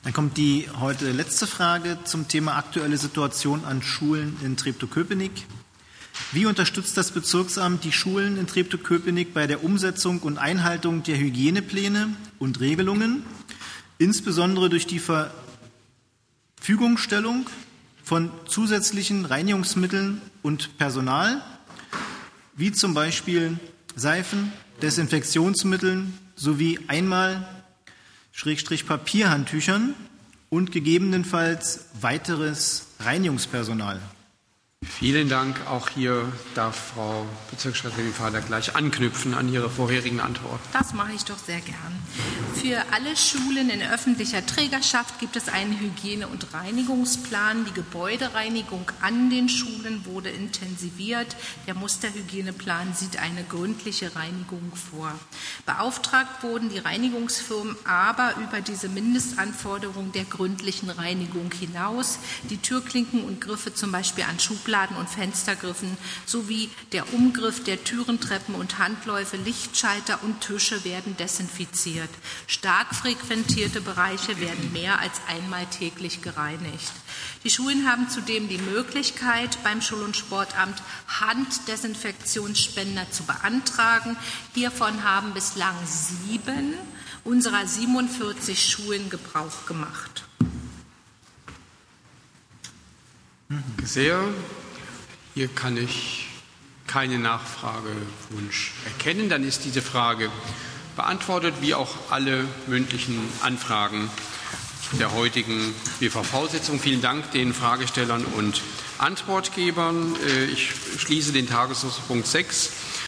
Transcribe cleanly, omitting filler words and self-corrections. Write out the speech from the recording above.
Dann kommt die heute letzte Frage zum Thema aktuelle Situation an Schulen in Treptow-Köpenick. Wie unterstützt das Bezirksamt die Schulen in Treptow-Köpenick bei der Umsetzung und Einhaltung der Hygienepläne und Regelungen, insbesondere durch die Verfügungstellung von zusätzlichen Reinigungsmitteln und Personal, wie zum Beispiel Seifen, Desinfektionsmitteln sowie Papierhandtüchern und gegebenenfalls weiteres Reinigungspersonal? Vielen Dank. Auch hier darf Frau Bezirksrätin Fader gleich anknüpfen an Ihre vorherigen Antworten. Das mache ich doch sehr gern. Für alle Schulen in öffentlicher Trägerschaft gibt es einen Hygiene- und Reinigungsplan. Die Gebäudereinigung an den Schulen wurde intensiviert. Der Musterhygieneplan sieht eine gründliche Reinigung vor. Beauftragt wurden die Reinigungsfirmen aber über diese Mindestanforderung der gründlichen Reinigung hinaus. Die Türklinken und Griffe zum Beispiel an Schubladen und Fenstergriffen sowie der Umgriff der Türen, Treppen und Handläufe, Lichtschalter und Tische werden desinfiziert. Stark frequentierte Bereiche werden mehr als einmal täglich gereinigt. Die Schulen haben zudem die Möglichkeit, beim Schul- und Sportamt Handdesinfektionsspender zu beantragen. Hiervon haben bislang 7 unserer 47 Schulen Gebrauch gemacht. Sehr. Hier kann ich keinen Nachfragewunsch erkennen. Dann ist diese Frage beantwortet, wie auch alle mündlichen Anfragen der heutigen BVV-Sitzung. Vielen Dank den Fragestellern und Antwortgebern. Ich schließe den Tagesordnungspunkt 6.